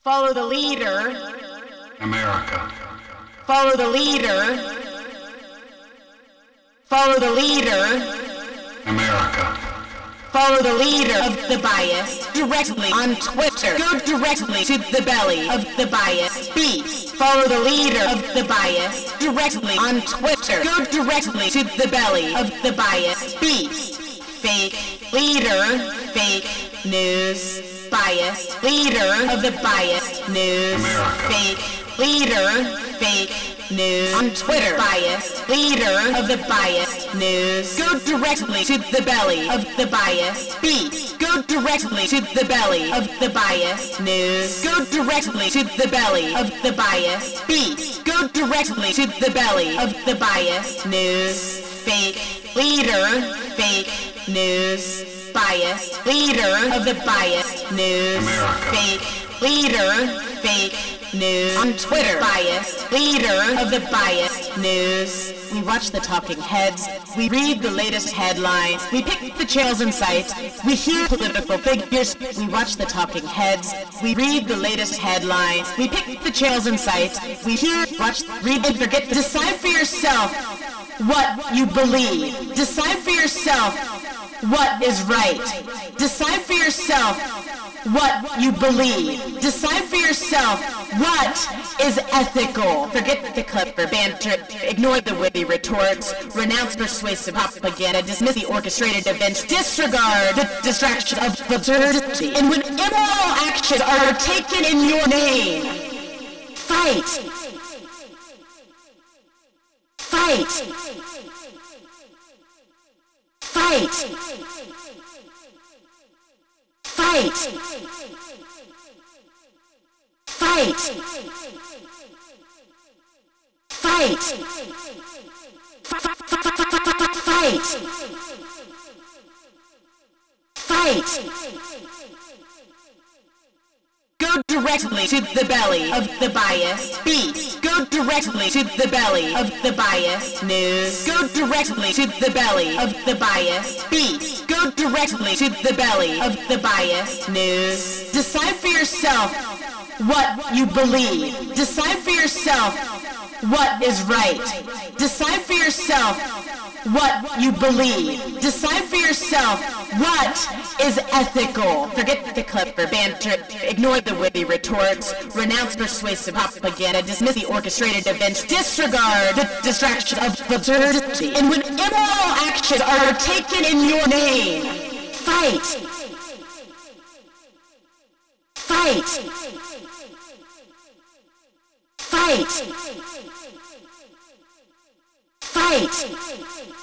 Follow the leader. America. Follow the leader. Follow the leader. America. Follow the leader of the biased directly on Twitter. Go directly to the belly of the biased beast. Follow the leader of the biased directly on Twitter. Go directly to the belly of the biased beast. Fake leader, fake news, biased leader of the biased news. America. Fake leader, fake news on Twitter. Biased leader of the biased news. Go directly to the belly of the biased beast. Go directly to the belly of the biased news. Go directly to the belly of the biased beast. Go directly to the belly of the biased news. Fake leader, fake news, biased leader of the biased news. America. Fake leader, fake news on Twitter. Biased leader of the biased news. We watch the talking heads. We read the latest headlines. We pick the channels and sites. We hear political figures. We watch the talking heads. We read the latest headlines. We pick the channels and sites. We hear, watch, read, and forget. Decide for yourself what you believe. Decide for yourself what is right. Decide for yourself what you believe. Decide for yourself what is ethical. Forget the clever banter, ignore the witty retorts, renounce persuasive propaganda, dismiss the orchestrated events, disregard the distractions of absurdity. And when immoral actions are taken in your name, fight. Fight. Fight. Fight. Fight. Fight. Fight. Fight. Go directly to the belly of the biased beast. Go directly to the belly of the biased news. Go directly to the belly of the biased beast. Go directly to the belly of the biased news. Decide for yourself what you believe. Decide for yourself what is right. Decide for yourself what you believe. Decide for yourself what is ethical. Forget the clever banter, ignore the witty retorts, renounce persuasive propaganda, dismiss the orchestrated events, disregard the distractions of absurdity. And when immoral actions are taken in your name, fight. Fight. Fight. Fight.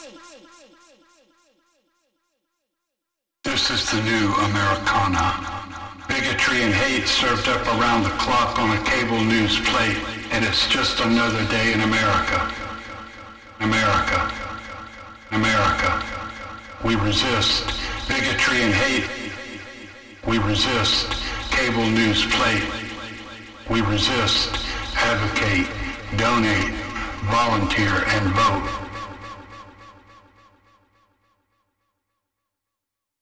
This is the new Americana. Bigotry and hate served up around the clock on a cable news plate, and it's just another day in America. America. America. We resist bigotry and hate. We resist cable news plate. We resist, advocate, donate, volunteer, and vote.